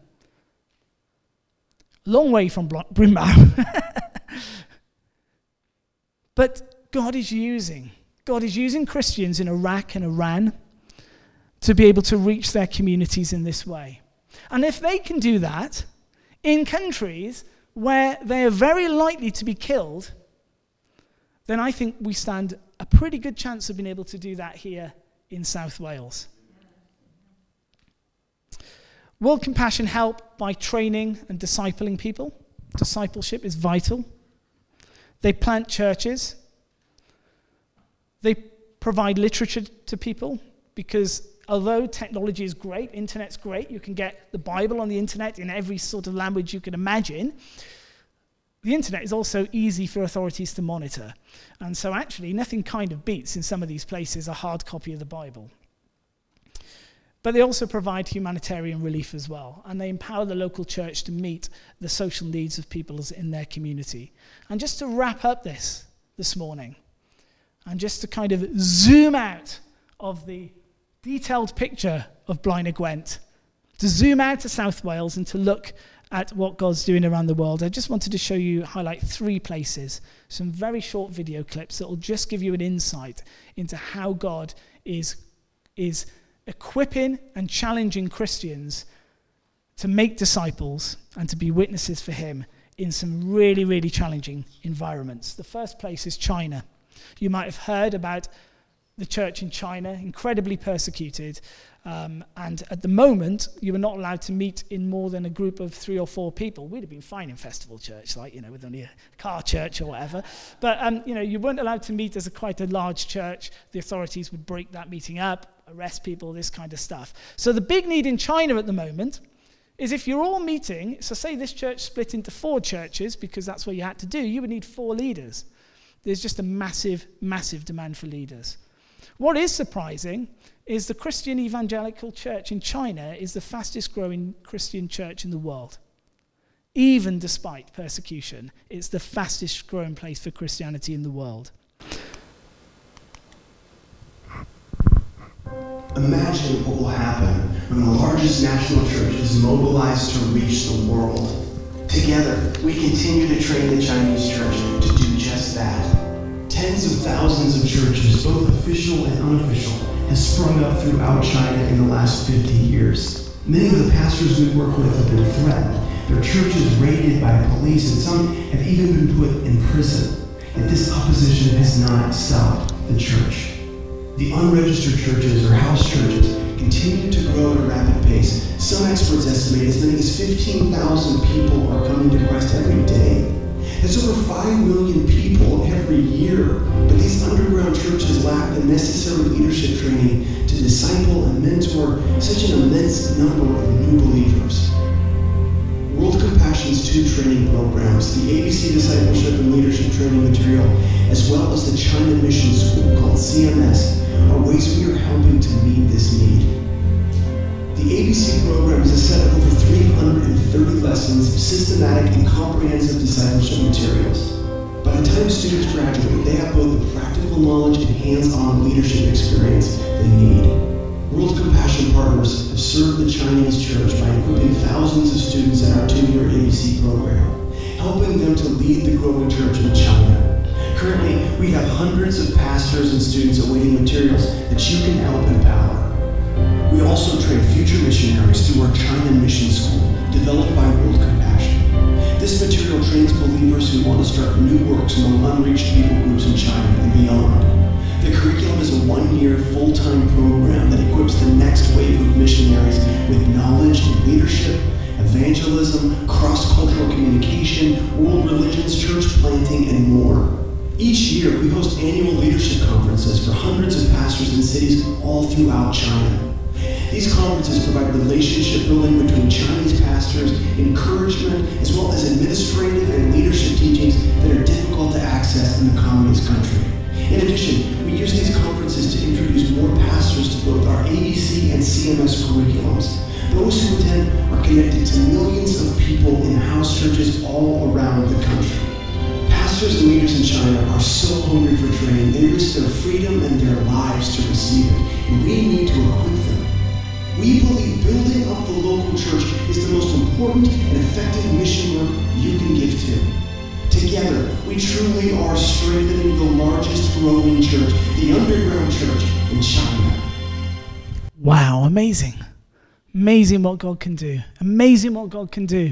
Long way from Bryn Mawr. But God is using, God is using Christians in Iraq and Iran to be able to reach their communities in this way. And if they can do that in countries where they are very likely to be killed, then I think we stand a pretty good chance of being able to do that here in South Wales. World Compassion help by training and discipling people. Discipleship is vital. They plant churches. They provide literature to people because although technology is great, internet's great, you can get the Bible on the internet in every sort of language you can imagine, the internet is also easy for authorities to monitor. And so actually nothing kind of beats in some of these places a hard copy of the Bible. But they also provide humanitarian relief as well, and they empower the local church to meet the social needs of people in their community. And just to wrap up this this morning, and just to kind of zoom out of the detailed picture of Blaenau Gwent, to zoom out to South Wales and to look at what God's doing around the world, I just wanted to show you, highlight three places, some very short video clips that will just give you an insight into how God is, is equipping and challenging Christians to make disciples and to be witnesses for him in some really, really challenging environments. The first place is China. You might have heard about the church in China, incredibly persecuted, um, and at the moment, you were not allowed to meet in more than a group of three or four people. We'd have been fine in festival church, like, you know, with only a car church or whatever. But, um, you know, you weren't allowed to meet as a quite a large church. The authorities would break that meeting up, arrest people, this kind of stuff. So the big need in China at the moment is if you're all meeting, so say this church split into four churches, because that's what you had to do, you would need four leaders. There's just a massive, massive demand for leaders. What is surprising is the Christian Evangelical Church in China is the fastest growing Christian church in the world. Even despite persecution, it's the fastest growing place for Christianity in the world. Imagine what will happen when the largest national church is mobilized to reach the world. Together, we continue to train the Chinese church to do just that. Tens of thousands of churches, both official and unofficial, have sprung up throughout China in the last fifty years. Many of the pastors we work with have been threatened, their churches raided by police, and some have even been put in prison. Yet this opposition has not stopped the church. The unregistered churches, or house churches, continue to grow at a rapid pace. Some experts estimate as many as fifteen thousand people are coming to Christ every day. That's over five million people every year. But these underground churches lack the necessary leadership training to disciple and mentor such an immense number of new believers. World Compassion's two training programs, the A B C Discipleship and Leadership Training Material, as well as the China Mission School called C M S, are ways we are helping to meet this need. The A B C program is a set of over three hundred thirty lessons of systematic and comprehensive discipleship materials. By the time students graduate, they have both the practical knowledge and hands-on leadership experience they need. World Compassion partners have served the Chinese church by equipping thousands of students in our two-year A B C program, helping them to lead the growing church in China. Currently, we have hundreds of pastors and students awaiting materials that you can help empower. We also train future missionaries through our China Mission School, developed by World Compassion. This material trains believers who want to start new works among unreached people groups in China and beyond. The curriculum is a one-year, full-time program that equips the next wave of missionaries with knowledge in leadership, evangelism, cross-cultural communication, world religions, church planting, and more. Each year, we host annual leadership conferences for hundreds of pastors in cities all throughout China. These conferences provide relationship building between Chinese pastors, encouragement, as well as administrative and leadership teachings that are difficult to access in the communist country. In addition, we use these conferences to introduce more pastors to both our A B C and C M S curriculums. Those who attend are connected to millions of people in house churches all around the country. Pastors and leaders in China are so hungry for training, they risk their freedom and their lives to receive it, and we need to equip them. We believe building up the local church is the most important and effective mission work you can give to. Together, we truly are strengthening the largest growing church, the underground church in China. Wow, amazing. Amazing what God can do. Amazing what God can do.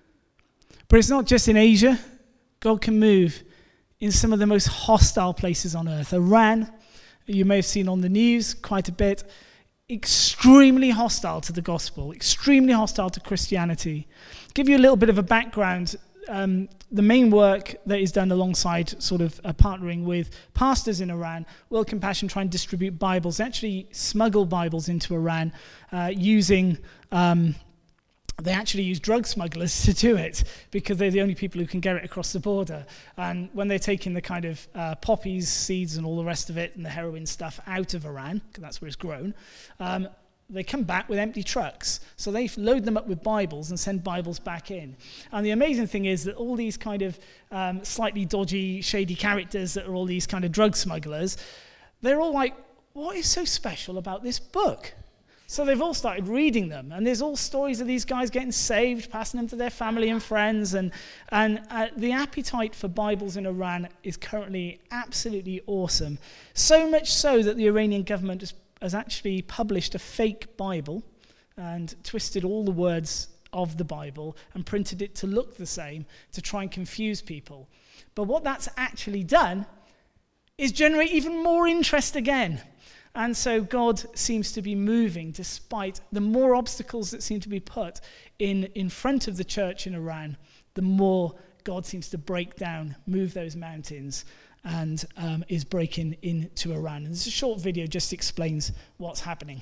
But it's not just in Asia. God can move in some of the most hostile places on earth. Iran, you may have seen on the news quite a bit, extremely hostile to the gospel, extremely hostile to Christianity. Give you a little bit of a background. Um, the main work that is done alongside sort of uh, partnering with pastors in Iran, World Compassion try and distribute Bibles, actually smuggle Bibles into Iran uh, using... Um, They actually use drug smugglers to do it because they're the only people who can get it across the border. And when they're taking the kind of uh, poppies, seeds, and all the rest of it, and the heroin stuff out of Iran, because that's where it's grown, um, they come back with empty trucks. So they load them up with Bibles and send Bibles back in. And the amazing thing is that all these kind of um, slightly dodgy, shady characters that are all these kind of drug smugglers, they're all like, what is so special about this book? So they've all started reading them, and there's all stories of these guys getting saved, passing them to their family and friends, and and uh, the appetite for Bibles in Iran is currently absolutely awesome. So much so that the Iranian government has, has actually published a fake Bible and twisted all the words of the Bible and printed it to look the same to try and confuse people. But what that's actually done is generate even more interest again. And so God seems to be moving despite the more obstacles that seem to be put in, in front of the church in Iran, the more God seems to break down, move those mountains, and um, is breaking into Iran. And this short video just explains what's happening.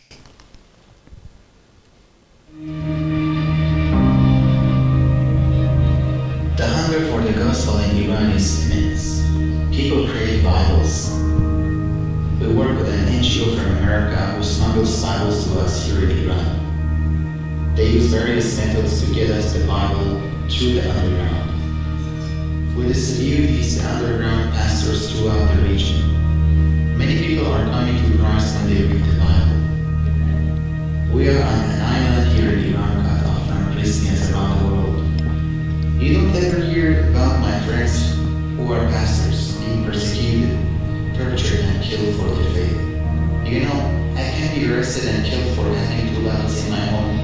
The hunger for the gospel in Iran is immense. People crave Bibles. We work with an N G O from America who smuggles Bibles to us here in Iran. They use various methods to get us the Bible through the underground. We distribute these underground pastors throughout the region. Many people are coming to Christ when they read the Bible. We are on an island here in Iran cut off from Christians around the world. You don't ever hear about my friends who are pastors being persecuted, tortured and killed for their faith. You know, I can be arrested and killed for having two Bibles in my home.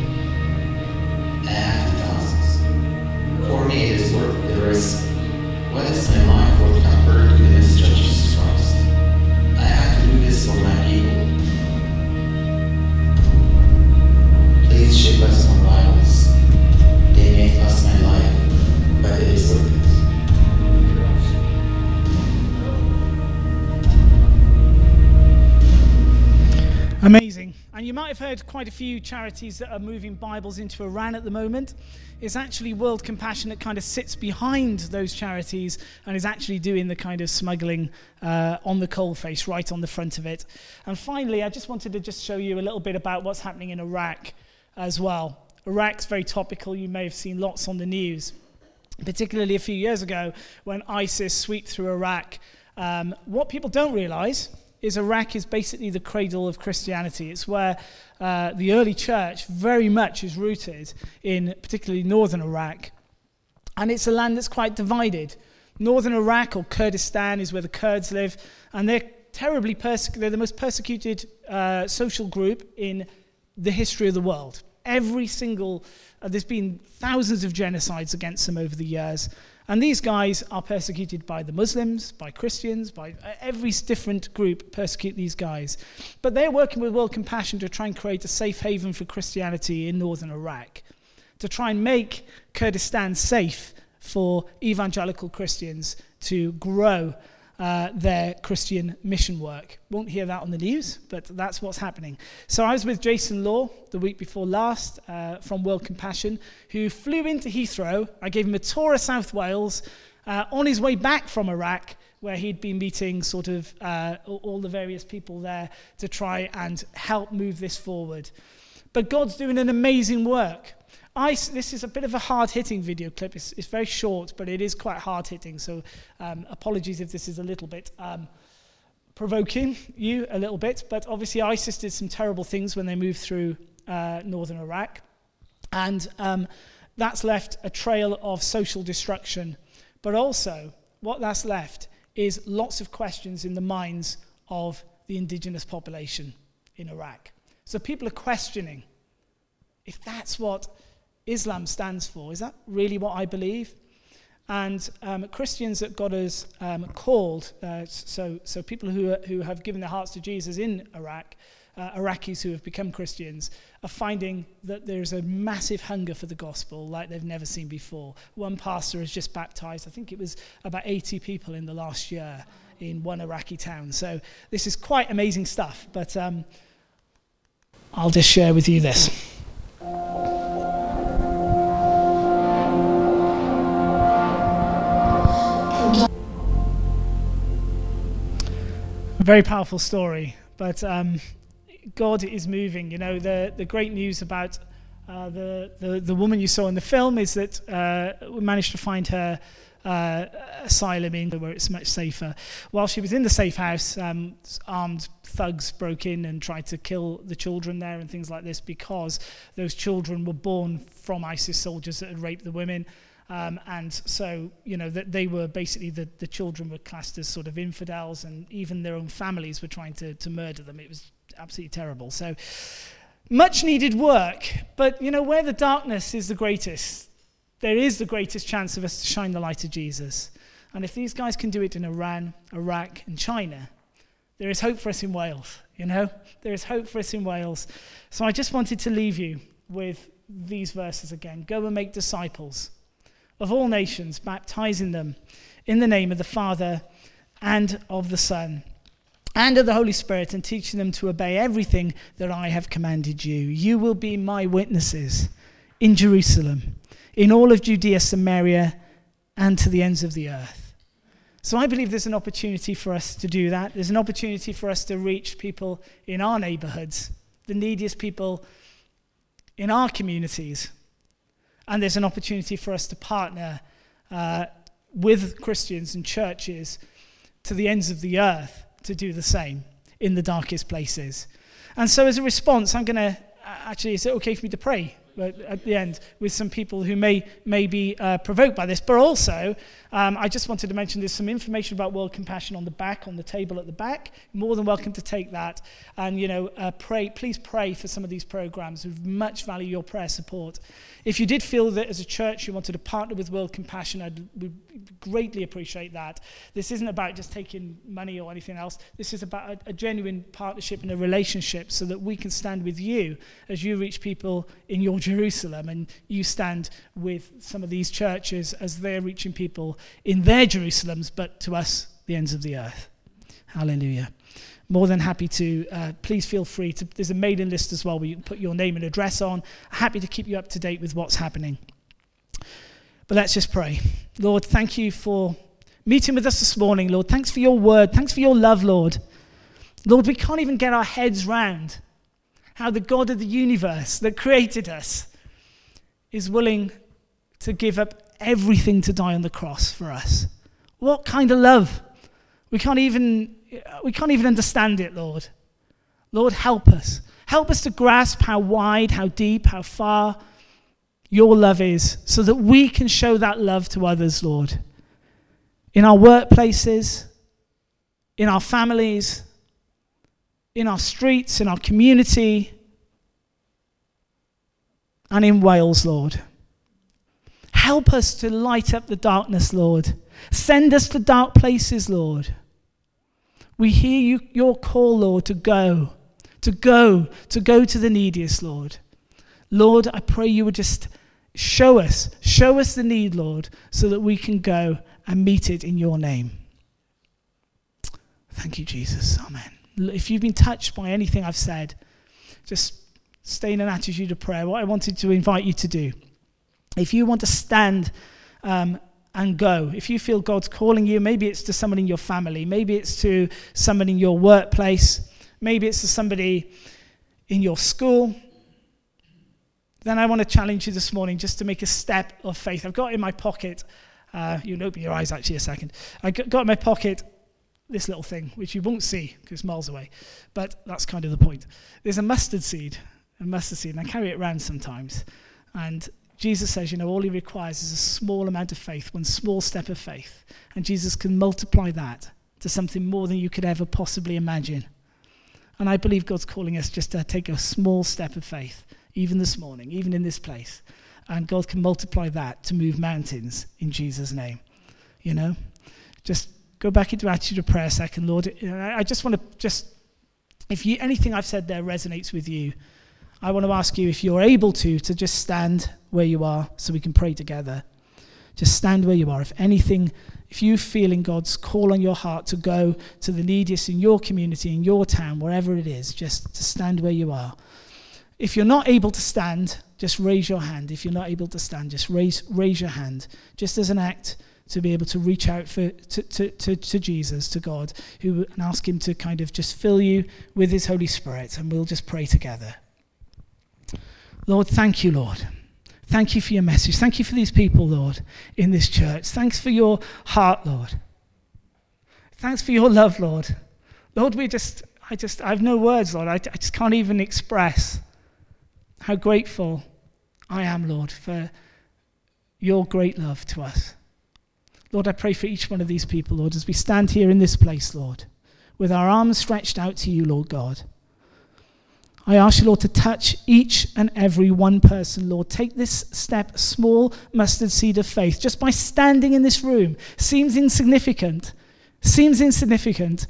I have the thousands. For me, it is worth the risk. What is my life worth compared to the message of Jesus Christ? I have to do this for my people. Please ship us more Bibles. They may cost my life, but it is worth it. Amazing. And you might have heard quite a few charities that are moving Bibles into Iran at the moment. It's actually World Compassion that kind of sits behind those charities and is actually doing the kind of smuggling uh, on the coalface, right on the front of it. And finally, I just wanted to just show you a little bit about what's happening in Iraq as well. Iraq's very topical. You may have seen lots on the news, particularly a few years ago when ISIS swept through Iraq. Um, what people don't realize is Iraq is basically the cradle of Christianity. It's where uh, the early church very much is rooted in particularly northern Iraq. And it's a land that's quite divided. Northern Iraq, or Kurdistan, is where the Kurds live, and they're terribly persecuted. They're the most persecuted uh, social group in the history of the world. Every single, uh, there's been thousands of genocides against them over the years. And these guys are persecuted by the Muslims, by Christians, by every different group persecute these guys. But they're working with World Compassion to try and create a safe haven for Christianity in northern Iraq, to try and make Kurdistan safe for evangelical Christians to grow uh, their Christian mission work. Won't hear that on the news, but that's what's happening. So I was with Jason Law the week before last uh, from World Compassion, who flew into Heathrow. I gave him a tour of South Wales uh, on his way back from Iraq, where he'd been meeting sort of uh, all the various people there to try and help move this forward. But God's doing an amazing work. I, this is a bit of a hard-hitting video clip. It's, it's very short, but it is quite hard-hitting, so um, apologies if this is a little bit um, provoking you a little bit. But obviously ISIS did some terrible things when they moved through uh, northern Iraq, and um, that's left a trail of social destruction. But also, what that's left is lots of questions in the minds of the indigenous population in Iraq. So people are questioning, if that's what Islam stands for, is that really what I believe? And um, Christians that God has um, called, uh, so so people who are, who have given their hearts to Jesus in Iraq, uh, Iraqis who have become Christians, are finding that there's a massive hunger for the gospel like they've never seen before. One pastor has just baptized, I think it was about eighty people in the last year in one Iraqi town. So this is quite amazing stuff, but um, I'll just share with you this. A very powerful story, but um, God is moving. You know, the, the great news about uh, the, the, the woman you saw in the film is that uh, we managed to find her uh, asylum in where it's much safer. While she was in the safe house, um, armed thugs broke in and tried to kill the children there and things like this, because those children were born from ISIS soldiers that had raped the women. Um, and so, you know, that they were basically, the, the children were classed as sort of infidels, and even their own families were trying to, to murder them. It was absolutely terrible. So much needed work. But, you know, where the darkness is the greatest, there is the greatest chance of us to shine the light of Jesus. And if these guys can do it in Iran, Iraq, and China, there is hope for us in Wales, you know? There is hope for us in Wales. So I just wanted to leave you with these verses again. Go and make disciples of all nations, baptizing them in the name of the Father and of the Son and of the Holy Spirit, and teaching them to obey everything that I have commanded you. You will be my witnesses in Jerusalem, in all of Judea, Samaria, and to the ends of the earth. So I believe there's an opportunity for us to do that. There's an opportunity for us to reach people in our neighborhoods, the neediest people in our communities. And there's an opportunity for us to partner uh, with Christians and churches to the ends of the earth to do the same in the darkest places. And so as a response, I'm going to, actually, is it okay for me to pray at the end with some people who may, may be uh, provoked by this? But also, um, I just wanted to mention there's some information about World Compassion on the back, on the table at the back. More than welcome to take that. And, you know, uh, pray, please pray for some of these programs. We much value your prayer support. If you did feel that as a church you wanted to partner with World Compassion, I'd we'd greatly appreciate that. This isn't about just taking money or anything else. This is about a, a genuine partnership and a relationship so that we can stand with you as you reach people in your Jerusalem, and you stand with some of these churches as they're reaching people in their Jerusalems, but to us, the ends of the earth. Hallelujah. More than happy to, uh, please feel free to, there's a mailing list as well where you can put your name and address on. Happy to keep you up to date with what's happening. But let's just pray. Lord, thank you for meeting with us this morning, Lord. Thanks for your word. Thanks for your love, Lord. Lord, we can't even get our heads round how the God of the universe that created us is willing to give up everything to die on the cross for us. What kind of love? We can't even we can't even understand it, Lord. Lord, help us. Help us to grasp how wide, how deep, how far your love is, so that we can show that love to others, Lord. In our workplaces, in our families, in our streets, in our community, and in Wales, Lord. Help us to light up the darkness, Lord. Send us to dark places, Lord. We hear you, your call, Lord, to go, to go, to go to the neediest, Lord. Lord, I pray you would just show us, show us the need, Lord, so that we can go and meet it in your name. Thank you, Jesus. Amen. If you've been touched by anything I've said, just stay in an attitude of prayer. What I wanted to invite you to do, if you want to stand um, and go, if you feel God's calling you, maybe it's to someone in your family, maybe it's to someone in your workplace, maybe it's to somebody in your school, then I want to challenge you this morning just to make a step of faith. I've got in my pocket, uh, you can open your eyes actually a second, I got in my pocket this little thing, which you won't see because it's miles away, but that's kind of the point. There's a mustard seed, a mustard seed, and I carry it around sometimes, and Jesus says, you know, all he requires is a small amount of faith, one small step of faith. And Jesus can multiply that to something more than you could ever possibly imagine. And I believe God's calling us just to take a small step of faith, even this morning, even in this place. And God can multiply that to move mountains in Jesus' name. You know, just go back into attitude of prayer a second, Lord. I just want to just, if you, anything I've said there resonates with you, I want to ask you, if you're able to, to just stand where you are so we can pray together. Just stand where you are. If anything, if you're feeling God's call on your heart to go to the neediest in your community, in your town, wherever it is, just to stand where you are. If you're not able to stand, just raise your hand. If you're not able to stand, just raise raise your hand, just as an act to be able to reach out for to, to, to, to Jesus, to God, who and ask him to kind of just fill you with his Holy Spirit, and we'll just pray together. Lord, thank you, Lord. Thank you for your message. Thank you for these people, Lord, in this church. Thanks for your heart, Lord. Thanks for your love, Lord. Lord, we just, I just, I have no words, Lord. I, I just can't even express how grateful I am, Lord, for your great love to us. Lord, I pray for each one of these people, Lord, as we stand here in this place, Lord, with our arms stretched out to you, Lord God. I ask you, Lord, to touch each and every one person, Lord. Take this step, small mustard seed of faith, just by standing in this room. Seems insignificant, seems insignificant.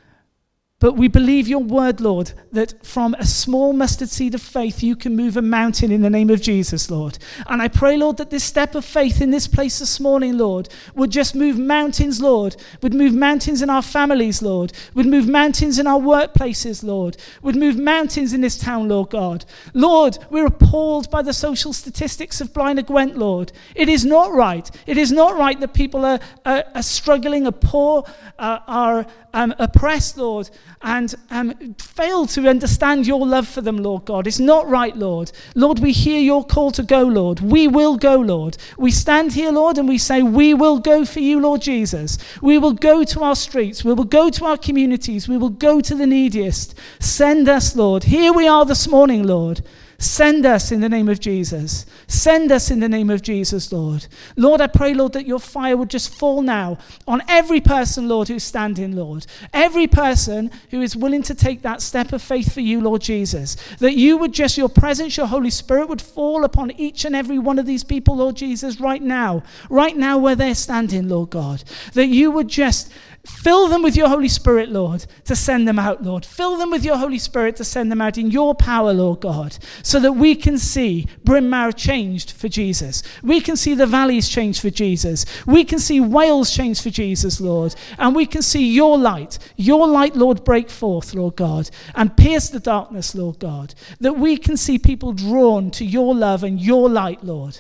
But we believe your word, Lord, that from a small mustard seed of faith, you can move a mountain in the name of Jesus, Lord. And I pray, Lord, that this step of faith in this place this morning, Lord, would just move mountains, Lord, would move mountains in our families, Lord, would move mountains in our workplaces, Lord, would move mountains in this town, Lord God. Lord, we're appalled by the social statistics of Blaenau Gwent, Lord. It is not right. It is not right that people are, are, are struggling, are poor, uh, are um, oppressed, Lord, and um, fail to understand your love for them, Lord God. It's not right, Lord. Lord, we hear your call to go, Lord. We will go, Lord. We stand here, Lord, and we say, we will go for you, Lord Jesus. We will go to our streets. We will go to our communities. We will go to the neediest. Send us, Lord. Here we are this morning, Lord. Send us in the name of Jesus. Send us in the name of Jesus, Lord. Lord, I pray, Lord, that your fire would just fall now on every person, Lord, who's standing, Lord. Every person who is willing to take that step of faith for you, Lord Jesus. That you would just, your presence, your Holy Spirit would fall upon each and every one of these people, Lord Jesus, right now. Right now where they're standing, Lord God. That you would just fill them with your Holy Spirit, Lord, to send them out, Lord. Fill them with your Holy Spirit to send them out in your power, Lord God, so that we can see Bryn Mawr changed for Jesus. We can see the valleys changed for Jesus. We can see Wales changed for Jesus, Lord. And we can see your light, your light, Lord, break forth, Lord God, and pierce the darkness, Lord God. That we can see people drawn to your love and your light, Lord,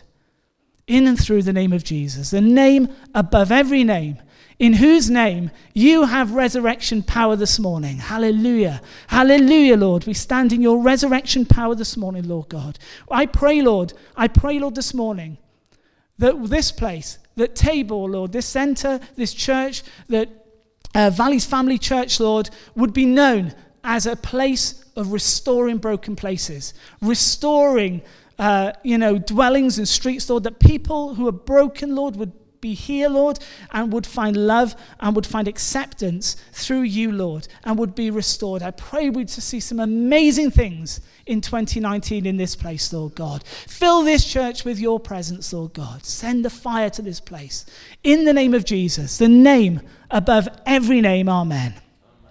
in and through the name of Jesus, the name above every name, in whose name you have resurrection power this morning. Hallelujah. Hallelujah, Lord. We stand in your resurrection power this morning, Lord God. I pray, Lord, I pray, Lord, this morning that this place, that Tabor, Lord, this center, this church, that uh, Valleys Family Church, Lord, would be known as a place of restoring broken places, restoring, uh, you know, dwellings and streets, Lord, that people who are broken, Lord, would be here, Lord, and would find love and would find acceptance through you, Lord, and would be restored. I pray we'd to see some amazing things in twenty nineteen in this place, Lord God. Fill this church with your presence, Lord God. Send the fire to this place. In the name of Jesus, the name above every name, amen.